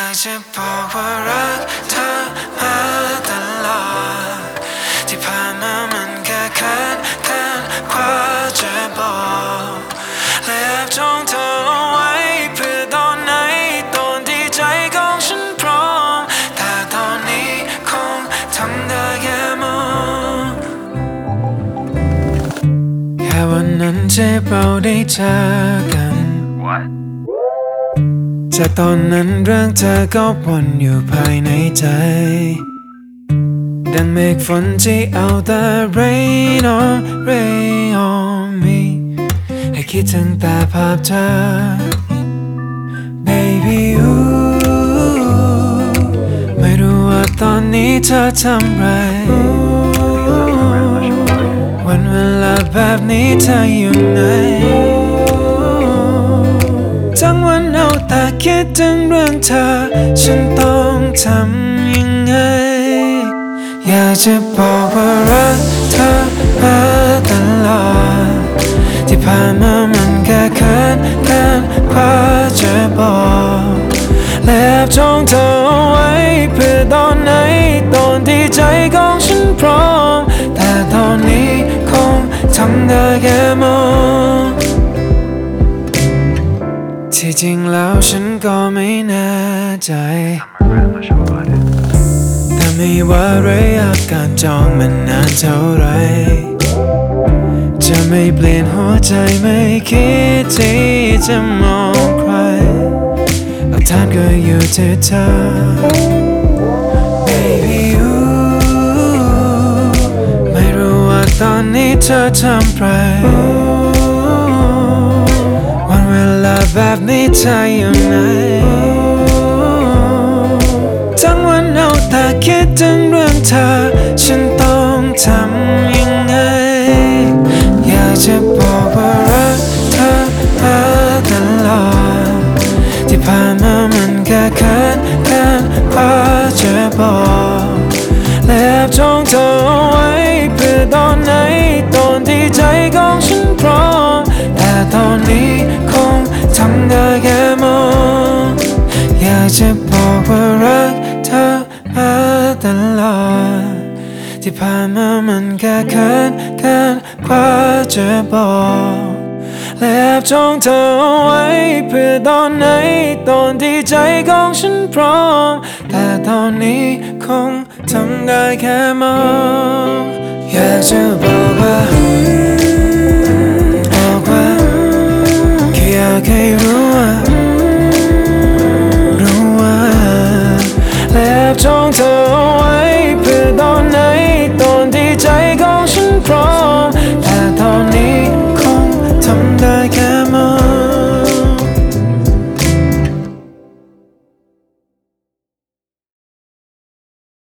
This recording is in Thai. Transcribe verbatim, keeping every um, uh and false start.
ากจะบอกว่ารักเธอมาตลอดที่ผ่านมามันแค่แค่แค่กว่าจะบอกและแอบจ้องเธอเอาไว้เพื่อตอนไหนตอนที่ใจของฉันพร้อมแต่ตอนนี้คงทำได้แค่มองแค่วันนั้นที่เราได้เจอกันจากตอนนั้นเรื่องเธอก็วนอยู่ภายในใจดังเมฆฝนที่เอาแต่ rain on rain on me ให้คิดถึงแต่ภาพเธอ baby you ไม่รู้ว่าตอนนี้เธอทำไรวันเวลาแบบนี้เธออยู่ไหนทั้งวันเอาแต่คิดถึงเรื่องเธอฉันต้องทำยังไงอยากจะบอกว่ารักเธอมาตลอดที่ผ่านมามันแค่เขินเกินกว่าจะบอกและแอบจ้องเธอเอาไว้เพื่อตอนไหนตอนที่ใจของฉันพร้อมแต่ตอนนี้คงทำได้แค่มองที่จริงแล้วฉันก็ไม่แน่ใจแต่ไม่ว่าระยะการจองมันนานเท่าไรจะไม่เปลี่ยนหัวใจไม่คิดที่จะมองใครหลักฐานก็อยู่ที่เธอ baby you ไม่รู้ว่าตอนนี้เธอทำไรเวลาแบบนี้เธออยู่ไหนทั้งวันเอาแต่คิดถึงเรื่องเธอฉันต้องทำยังไงอยากจะบอกว่ารักเธอมาตลอดที่ผ่านมามันแค่เขินเกินกว่าจะบอกและแอบจ้องเธอเอาไว้เพื่อตอนไหนตอนที่ใจของฉันพร้อมแต่ตอนนี้คงทำได้แค่มองอยากจะบอกว่ารักเธอมาตลอดที่ผ่านมามันแค่เขินเกินกว่าจะบอกและแอบจ้องเธอเอาไว้เพื่อตอนไหนตอนที่ใจของฉันพร้อมแต่ตอนนี้คงทำได้แค่มองอยากจะบอกว่าบอกว่าแค่อยากให้รู้ว่ารู้ว่าและแอบจ้องเธอ